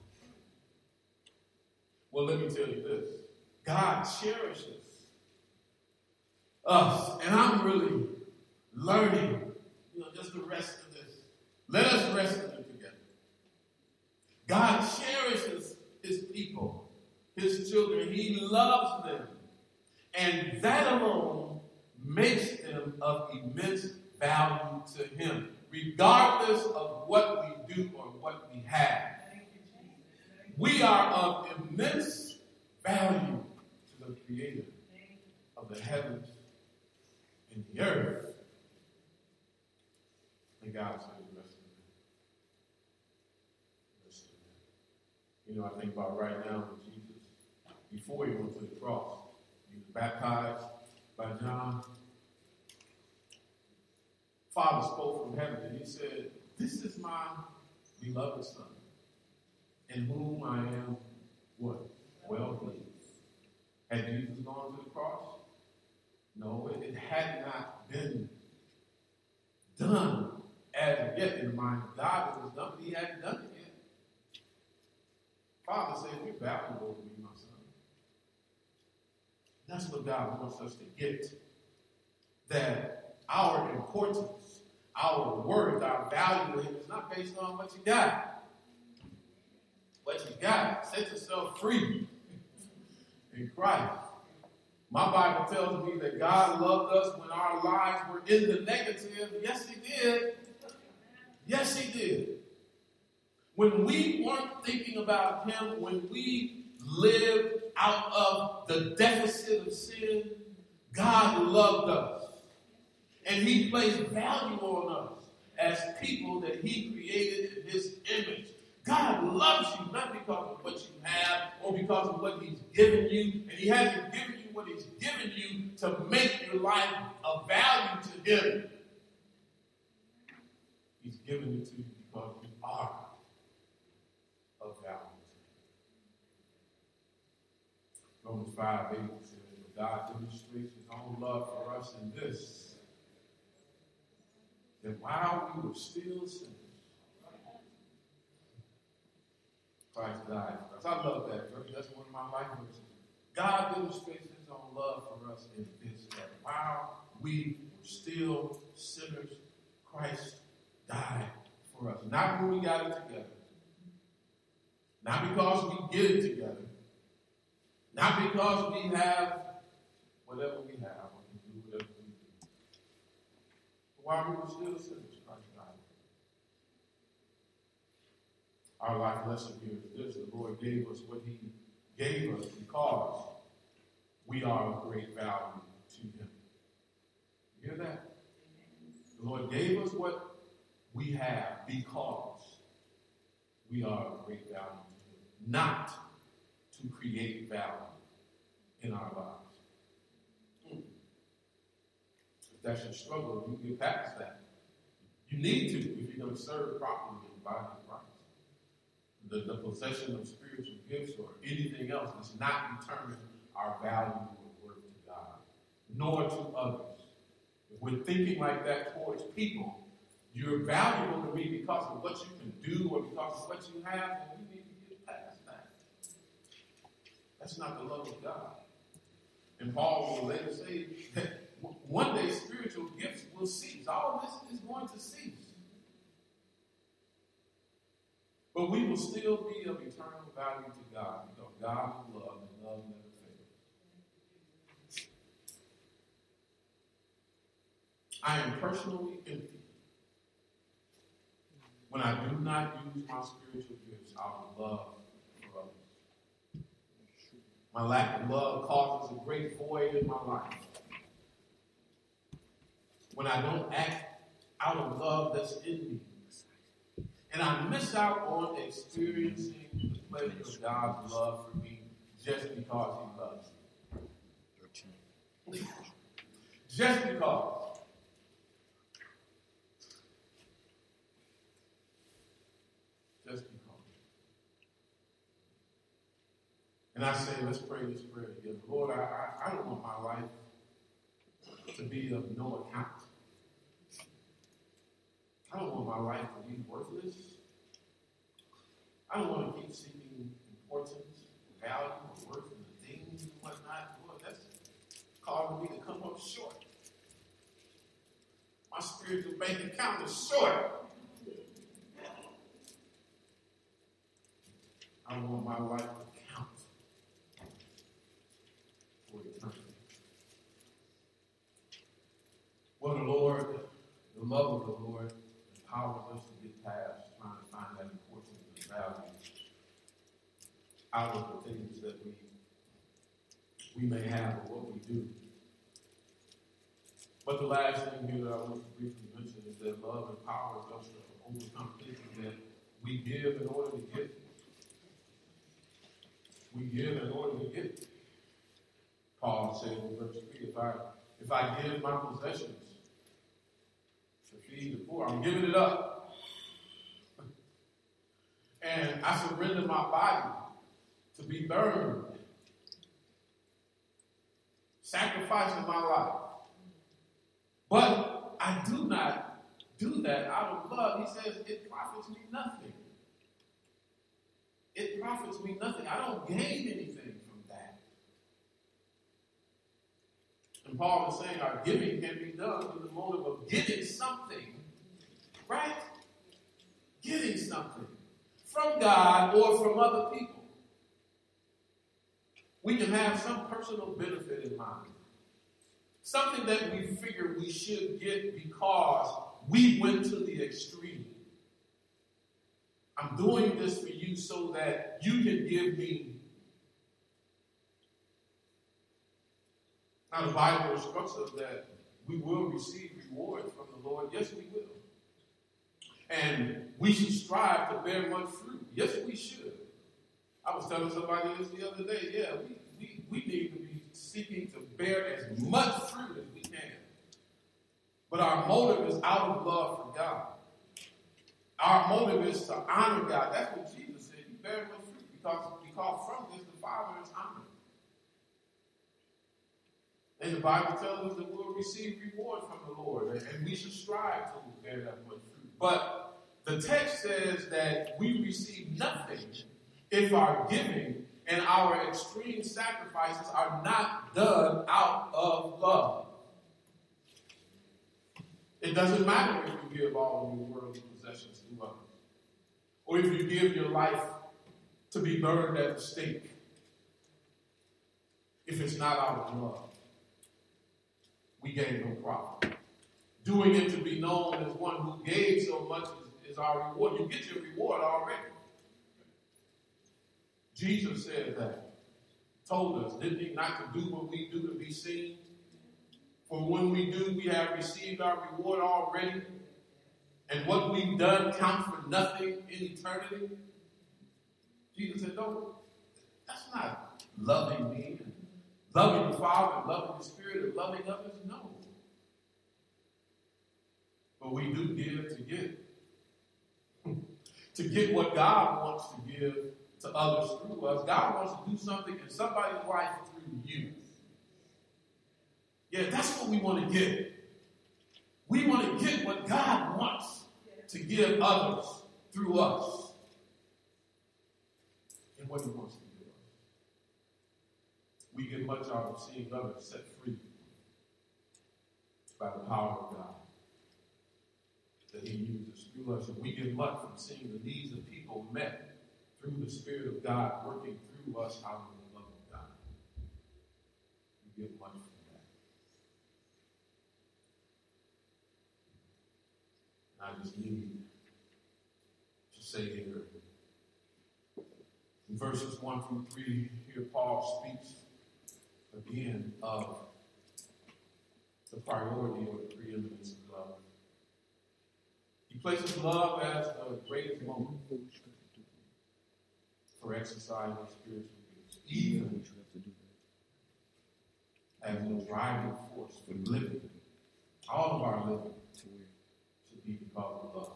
Well, let me tell you this. God cherishes us. And I'm really learning, just the rest of this. Let us rest in it together. God cherishes his people, his children. He loves them. And that alone makes them of immense value to him, regardless of what we do or what we have. We are of immense value to the Creator of the heavens and the earth. And God says, rest in that. Rest You know, I think about right now with Jesus, before he went to the cross, he was baptized by John. Father spoke from heaven and he said, "This is my beloved son, in whom I am what? Well pleased." Had Jesus gone to the cross? No, it had not been done as of yet in the mind of God. It was done, but he hadn't done it yet. Father said, "You're valuable to me, my son." That's what God wants us to get. That our importance, our worth, our value in him is not based on what you got. What you got. Set yourself free in Christ. My Bible tells me that God loved us when our lives were in the negative. Yes, he did. Yes, he did. When we weren't thinking about him, when we lived out of the deficit of sin, God loved us. And he placed value on us as people that he created in his image. God loves you not because of what you have or because of what he's given you. And he hasn't given you what he's given you to make your life of value to him. He's given it to you because you are of value to him. Romans 5:8 says, "But God demonstrates his own love for us in this, that while we were still sinners, Christ died for us." I love that verse. That's one of my life verses. God demonstrates his own love for us in this, that while we were still sinners, Christ died for us. Not when we got it together. Not because we get it together. Not because we have whatever we have or can do whatever we do. But while we were still sinners, Christ died. Our life lesson here is this: the Lord gave us what he gave us because we are of great value to him. You hear that? The Lord gave us what we have because we are of great value to him, not to create value in our lives. If that's your struggle, you get past that. You need to if you're going to serve properly in the body of Christ. The possession of spiritual gifts or anything else does not determine our value or worth to God, nor to others. If we're thinking like that towards people, you're valuable to me because of what you can do or because of what you have, and we need to get past that. That's not the love of God. And Paul will later say that one day spiritual gifts will cease. All of this is going to cease. But we will still be of eternal value to God because God is love and love never fails. I am personally empty when I do not use my spiritual gifts out of love for others. My lack of love causes a great void in my life. When I don't act out of love that's in me, and I miss out on experiencing the pleasure of God's love for me just because he loves me. Just because. Just because. And I say, let's pray this prayer together. Lord, I don't want my life to be of no account. I don't want my life to be worthless. I don't want to keep seeking importance, value, or worth in the things and whatnot. Lord, that's causing me to come up short. My spiritual bank account is short. I want my life to count for eternity. Well, the love of the Lord empowers us to get past trying to find that importance and value out of the things that we may have or what we do. But the last thing here that I want to briefly mention is that love empowers us to overcome thinking that we give in order to get. We give in order to get. Paul said in verse 3, if I give my possessions to feed the poor, I'm giving it up. And I surrender my body to be burned, sacrificing my life. But I do not do that out of love. He says it profits me nothing. It profits me nothing. I don't gain anything from that. And Paul is saying our giving can be done with the motive of getting something, right? Getting something from God or from other people. We can have some personal benefit in mind. Something that we figure we should get because we went to the extreme. I'm doing this for you so that you can give me. Now the Bible instructs us that we will receive rewards from the Lord. Yes, we will. And we should strive to bear much fruit. Yes, we should. I was telling somebody this the other day. Yeah, we need to be seeking to bear as much fruit as we can. But our motive is out of love for God. Our motive is to honor God. That's what Jesus said. You bear much fruit because from this the Father is honored. And the Bible tells us that we'll receive reward from the Lord. And we should strive to bear that much fruit. But the text says that we receive nothing if our giving and our extreme sacrifices are not done out of love. It doesn't matter if you give all of your worldly possessions to others, or if you give your life to be burned at the stake. If it's not out of love, we gain no profit. Doing it to be known as one who gave so much is our reward. You get your reward already. Jesus said that. Told us, didn't he, not to do what we do to be seen? For when we do, we have received our reward already. And what we've done counts for nothing in eternity. Jesus said, no, that's not loving me and loving the Father and loving the Spirit and loving others. No. But we do give to get. To get what God wants to give to others through us. God wants to do something in somebody's life through you. Yeah, that's what we want to get. We want to get what God wants to give others through us. And what he wants to give us. We get much out of seeing others set free by the power of God that he uses through us. And we get much from seeing the needs of people met through the Spirit of God working through us out of the love of God. We get much from that. I just need to say here, in verses 1 through 3, here Paul speaks again of the priority or the preeminence of love. He places love as the greatest moment for exercising spiritual gifts, even as the driving force for living. All of our living should be because of love.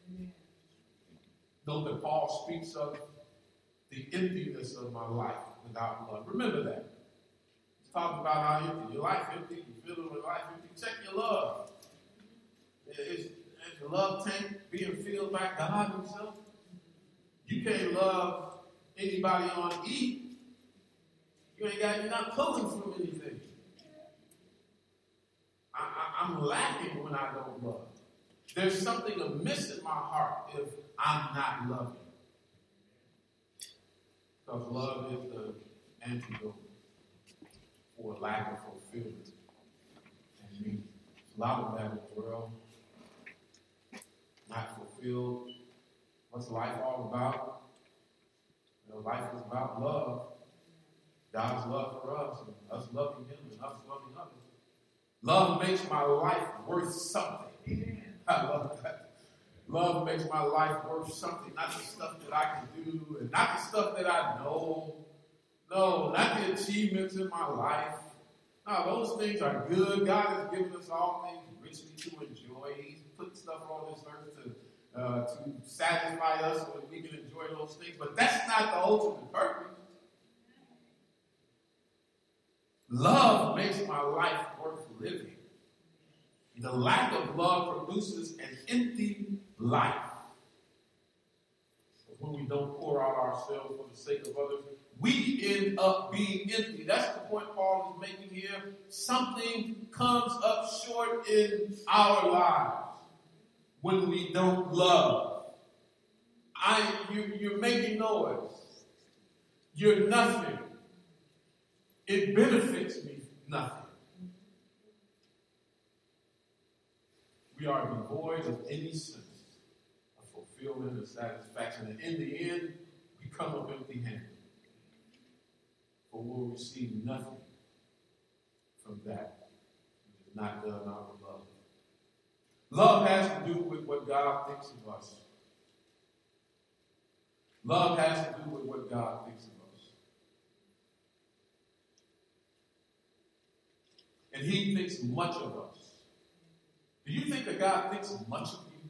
Note that Paul speaks of the emptiness of my life without love. Remember that. He's talking about how empty your life empty, you feel your life empty. Check your love. Is the love tank being filled by God himself? You can't love anybody on E. You're not pulling from anything. I'm lacking when I don't love. There's something amiss in my heart if I'm not loving. Because love is the antidote for lack of fulfillment. And there's a lot of that in the world. Not fulfilled. What's life all about? Life is about love. God's love for us, and us loving him, and us loving others. Love makes my life worth something. I love that. Love makes my life worth something. Not the stuff that I can do, and not the stuff that I know, No, not the achievements in my life. No, those things are good. God has given us all things richly to enjoy. He's put stuff on this earth to satisfy us so that we can enjoy those things. But that's not the ultimate purpose. Love makes my life worth living. The lack of love produces an empty life. When we don't pour out ourselves for the sake of others, we end up being empty. That's the point Paul is making here. Something comes up short in our lives when we don't love. You're making noise. You're nothing. It benefits me nothing. We are devoid of any sense of fulfillment and satisfaction. And in the end, we come up empty-handed. For we'll receive nothing from that which is not done out of love. Love has to do with what God thinks of us. Love has to do with what God thinks of us. And He thinks much of us. Do you think that God thinks much of you?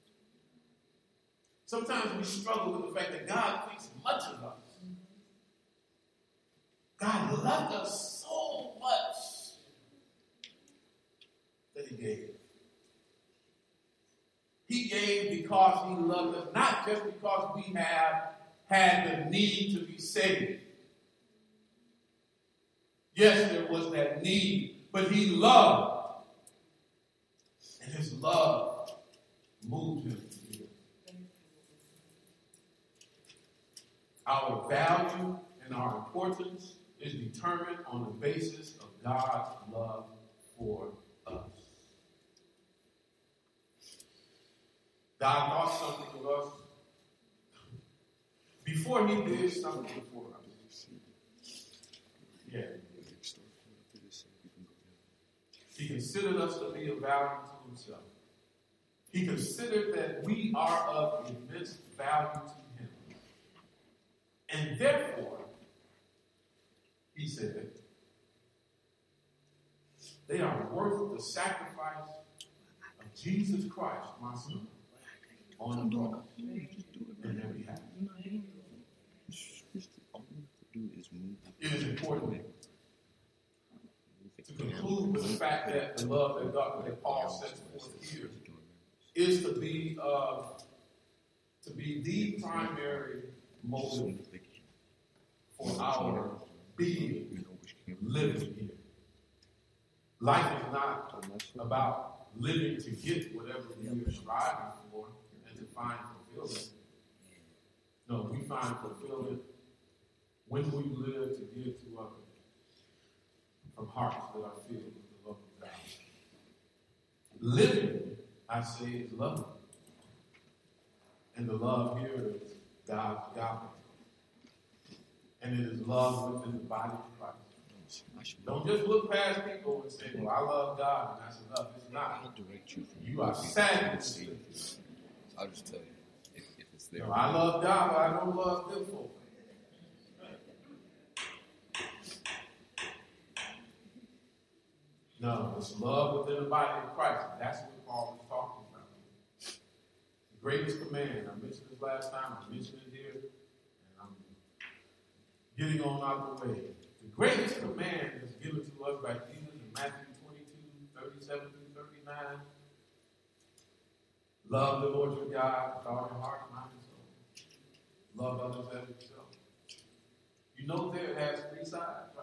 Sometimes we struggle with the fact that God thinks much of us. God loved us so much that He gave. He gave because He loved us, not just because we have had the need to be saved. Yes, there was that need, but He loved. And His love moved Him to give. Our value and our importance is determined on the basis of God's love for us. God thought something of us before He did something for us. Yeah. He considered us to be of value to Himself. He considered that we are of immense value to Him. And therefore, He said, they are worth the sacrifice of Jesus Christ, my Son, on the cross in their behalf. It is important to conclude with the fact that the love that Paul sets forth here is to be the primary motive for our being living here. Life is not about living to get whatever we are striving for and to find fulfillment. No, we find fulfillment when we live to give to others from hearts that are filled with the love of God. Living, I say, is loving. And the love here is God's God. And it is love within the body of Christ. Don't just look past people and say, well, I love God and that's enough. It's not. You are savage. I'll just tell you, if it's there. No, I love God, but I don't love them folk. No, it's love within the body of Christ. That's what Paul is talking about. The greatest command, I mentioned this last time, I mentioned it here, and I'm getting on out the way. The greatest command is given to us by Jesus in Matthew 22:37 through 39. Love the Lord your God with all your heart, mind, and soul. Love others as yourself. You know there it has three sides, right?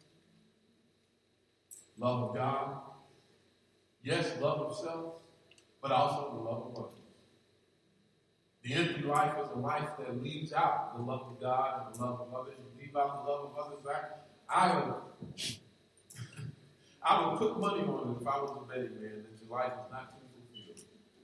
Love of God. Yes, love of self, but also the love of others. The empty life is a life that leaves out the love of God and the love of others. You leave out the love of others. I would put money on it if I was a betting man that your life is not too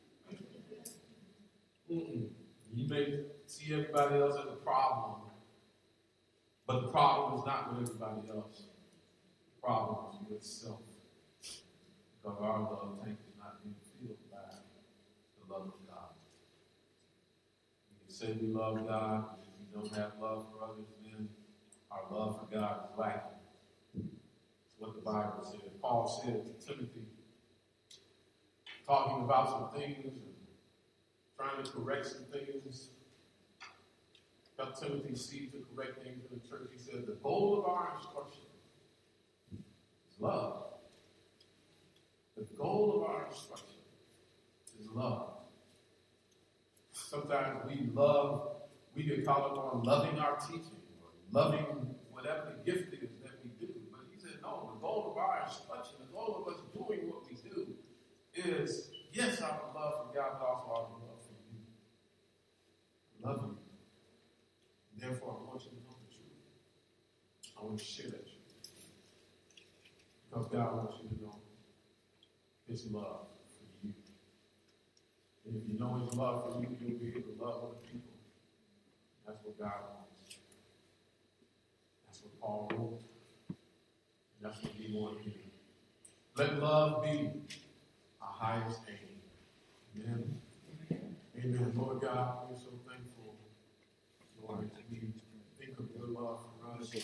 fulfilled. You may see everybody else as a problem, but the problem is not with everybody else. The problem is with self. Because our love tank is not being filled by the love of God. We can say we love God, but if we don't have love for others, then our love for God is lacking. It's what the Bible says. Paul said to Timothy, talking about some things and trying to correct some things. Help Timothy see to correct things in the church. He said, the goal of our instruction is love. The goal of our instruction is love. Sometimes we get caught up on loving our teaching or loving whatever the gift is that we do. But he said, no, the goal of our instruction, the goal of us doing what we do is, yes, I have love for God, but also I have love for you. I love you. Therefore, I want you to know the truth. I want to share that truth. Because God wants you to know His love for you. And if you know His love for you, you'll be able to love other people. That's what God wants. That's what Paul wrote. And that's what we want here. Let love be our highest aim. Amen. Amen. Lord God, we're so thankful, Lord, that we think of your love for us.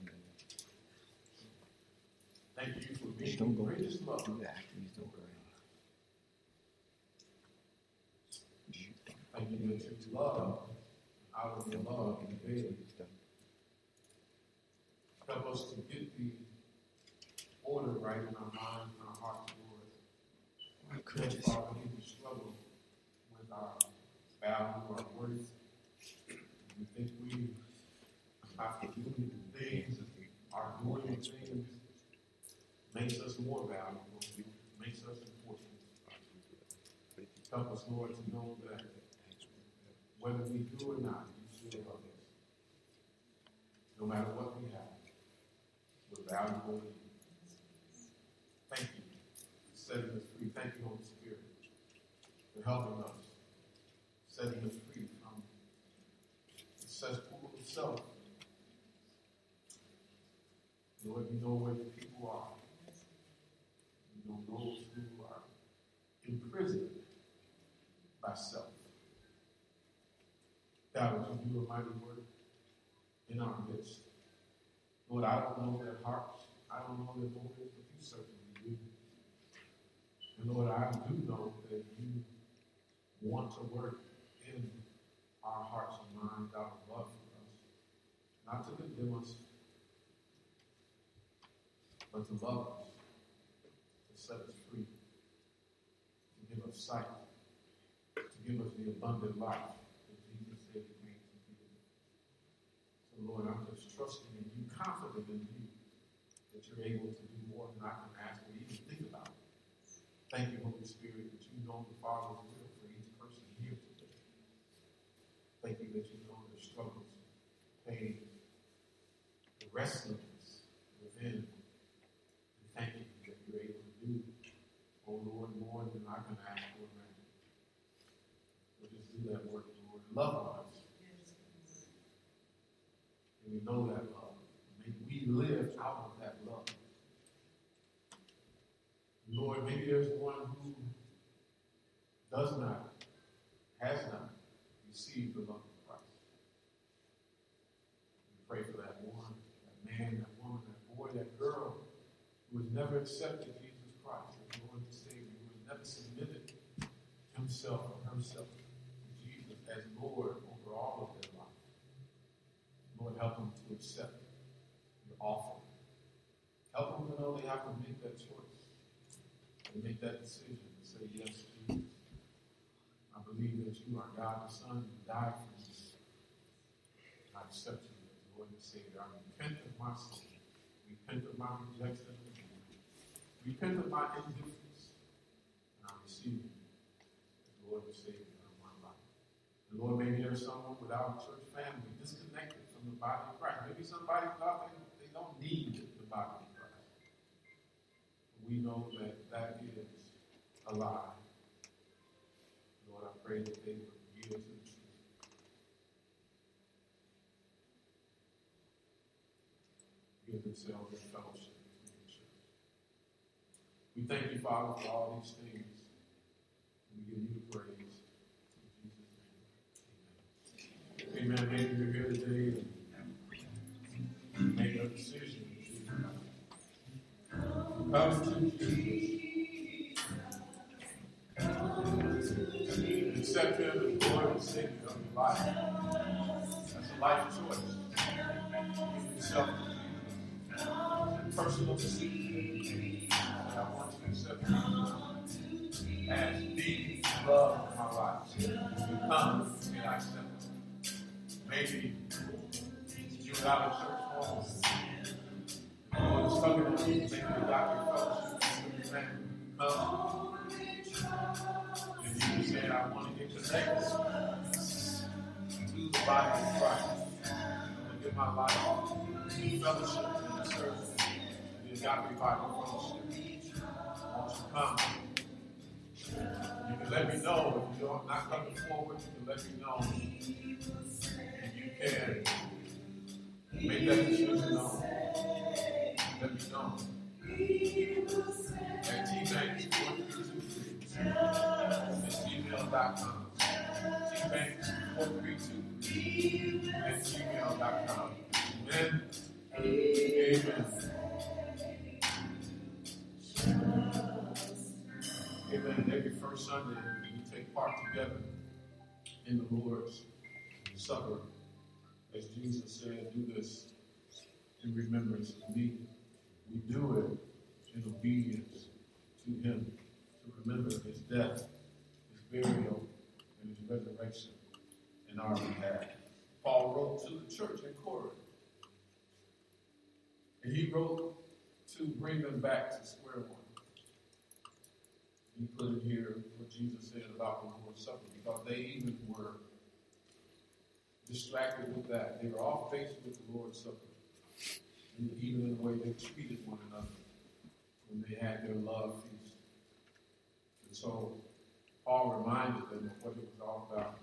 Thank you for being the greatest love. Thank you that you love out of your love and daily. Help us to get the order right in our minds and our hearts, Lord. Yes, Father, we struggle with our value, our worth. We think we have to do things, are doing things, makes us more valuable, makes us important. Help us, Lord, to know that whether we do or not, you still love us. No matter what we have, we're valuable to you. Thank you for setting us free. Thank you, Holy Spirit, for helping us, setting us free from the cesspool of self. Lord, you know where the people are. You know those who are imprisoned by self. God, would you do a mighty work in our midst? Lord, I don't know their hearts. I don't know their motives, but you certainly do. And Lord, I do know that you want to work in our hearts and minds out of love for us. Not to condemn us, but to love us, to set us free, to give us sight, to give us the abundant life that Jesus said he came to give. So Lord, I'm just trusting in you, confident in you, that you're able to do more than I can ask or even think about. Thank you, Holy Spirit, that you know the Father's will for each person here today. Thank you that you know the struggles, pain, the restlessness within. And thank you that you're able to do, oh Lord, more than I can ask or imagine. So just do that work, Lord. Love us. And we know that love. May we live out of that love. Lord, maybe there's one who does not, has not received the love of Christ. We pray for that one, that man, that woman, that boy, that girl who has never accepted Jesus Christ as Lord and Savior, who has never submitted himself or herself to Jesus as Lord over all of their life. Lord, help them to accept your offer. Help them to know they have to make that choice. And make that decision to say yes to Jesus. I believe that you are God the Son, you died for me. I accept you as Lord and Savior. I repent of my sin. Repent of my rejection of you. Repent of my indifference. And I receive you as Lord and Savior of my life. And Lord, maybe there's someone without a church family, disconnected from the body of Christ. Maybe somebody thought they don't need the body of Christ. We know that that is a lie. Lord, I pray that they would yield to the truth. Give themselves in fellowship with the church. We thank you, Father, for all these things. And we give you the praise. In Jesus' name. Amen. Amen. Maybe you're here today. Come to Jesus. Accept him as Lord and Savior of your life. That's a life choice. Give yourself to Jesus. And personal decision. I want to accept Jesus as the love of my life. You come and I accept him. Maybe you're out of church home. The Lord is coming on you. Maybe you got your fellowship with your family. Come. And you can say, I want to get connected to the body of Christ. I want to give my life in fellowship and in service. The Agape Bible Fellowship. I want you to come. You can let me know if you're not coming forward. You can let me know. And you can make that decision known. Let me know. At tbanks432 at gmail.com. tbanks432 at gmail.com. Amen. Amen. Amen. Every first Sunday, we take part together in the Lord's Supper. As Jesus said, do this in remembrance of me. We do it in obedience to him, to remember his death, his burial, and his resurrection in our behalf. Paul wrote to the church in Corinth, and he wrote to bring them back to square one. He put in here what Jesus said about the Lord's Supper, because they even were distracted with that. They were all faced with the Lord's Supper, and even in the way they treated one another when they had their love feast. And so Paul reminded them of what it was all about.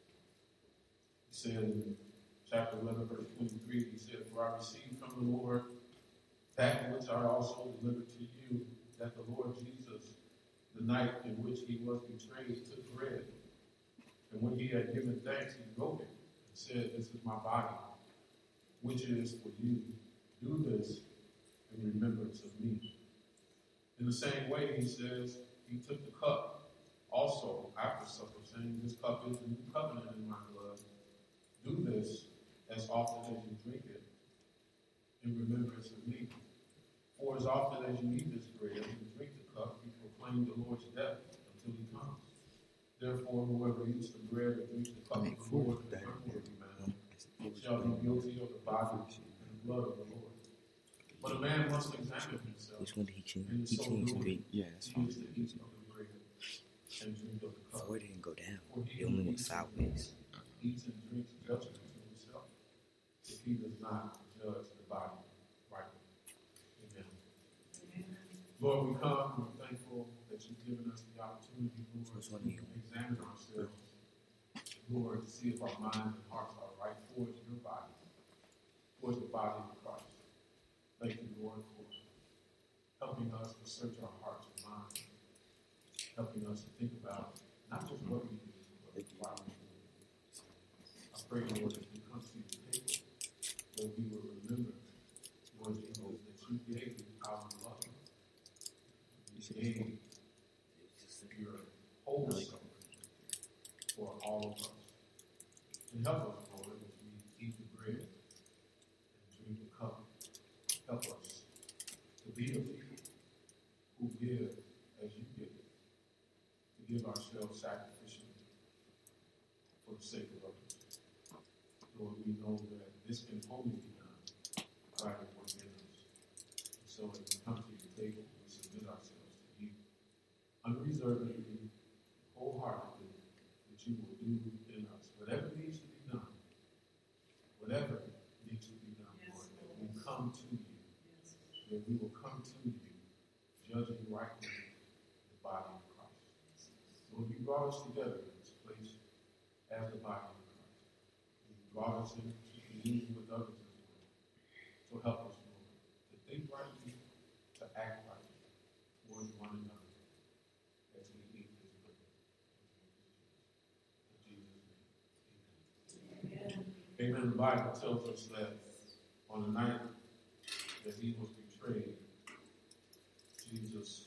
He said in chapter 11, verse 23, he said, For I received from the Lord that which I also delivered to you, that the Lord Jesus, the night in which he was betrayed, took bread. And when he had given thanks, he broke it and said, This is my body, which is for you. Do this in remembrance of me. In the same way, he says, he took the cup also after supper, saying, This cup is the new covenant in my blood. Do this as often as you drink it in remembrance of me. For as often as you eat this bread and drink the cup, you proclaim the Lord's death until he comes. Therefore, whoever eats the bread or drinks the cup of the Lord in an unworthy manner shall be guilty of the body and the blood of the Lord. But a man must examine himself. Which one did he change? And He changed the beat. Yeah, that's fine. He is the eat of the bread and drink of the cup. Before it didn't go down. For he It only who went eats sideways. eats and drinks judgment to himself, if he does not judge the body rightly. Amen. Lord, we come. We're thankful that you've given us the opportunity, Lord, to examine ourselves, Lord, to see if our minds and hearts are right towards your body, towards the body of Christ. Thank you, Lord, for helping us to search our hearts and minds, helping us to think about not just what we do, but why we do it. I pray, Lord, as we come to your table, Lord, we will remember, Lord Jesus, that you gave out of love. You gave your whole self for all of us. And help us, Lord, as we eat the bread and drink the cup. Help us to be a people who give as you give, to give ourselves sacrificially for the sake of others. Lord, we know that this can only be done by your work in us. And so as we come to your table, we submit ourselves to you unreservedly, wholeheartedly, that you will do in us whatever needs to be done. Whatever needs to be done, Lord, that we come to you. That we will come to you, judging rightly the body of Christ. Lord, you brought us together in this place as the body of Christ. You brought us in to communion with others as well. So help us, Lord, to think rightly, to act rightly towards one another as we eat this bread. In Jesus' name, amen. Amen. The Bible tells us that on the night that he was betrayed, Jesus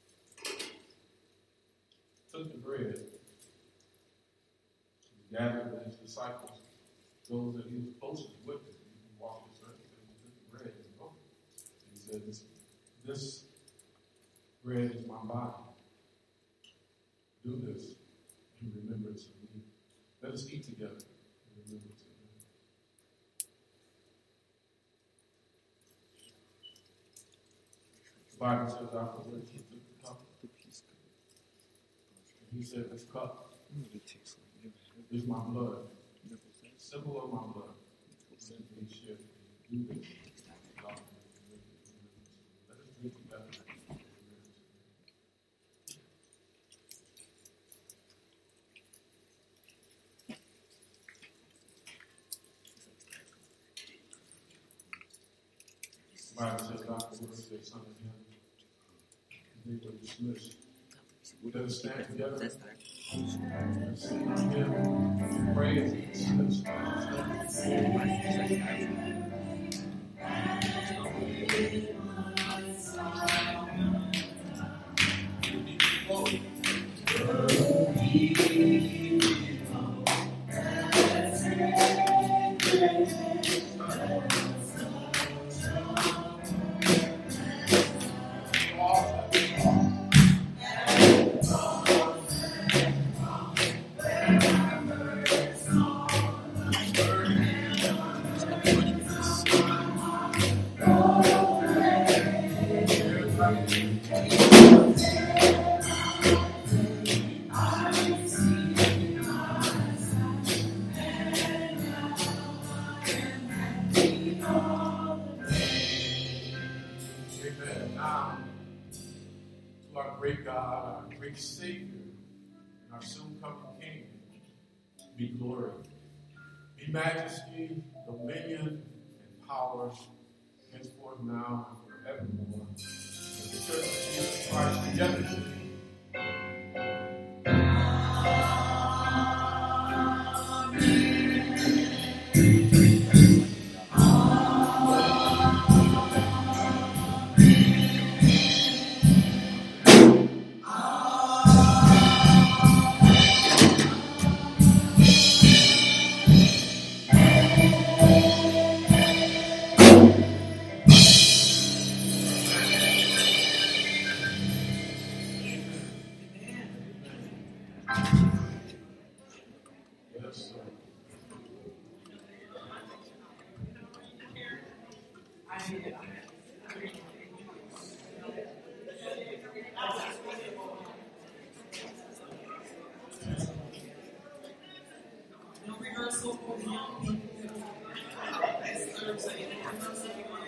took the bread, he gathered with his disciples, those that he was closest with him. He walked this earth, and he took the bread and broke it. And he said, this bread is my body. Do this in remembrance of me. Let us eat together in remembrance of me. The Bible says afterwards he took the cup. And he said, this cup is my blood, symbol of my blood. Let us drink together. The Bible says afterwards that some of them, they were dismissed. Let us stand together and sing our hymn and pray as we dismiss. Great God, our great Savior, and our soon-coming King, be glory, be majesty, dominion, and power, henceforth now and forevermore. And the Church of Jesus Christ together. No rehearsal for young people. Thursday, rehearsal for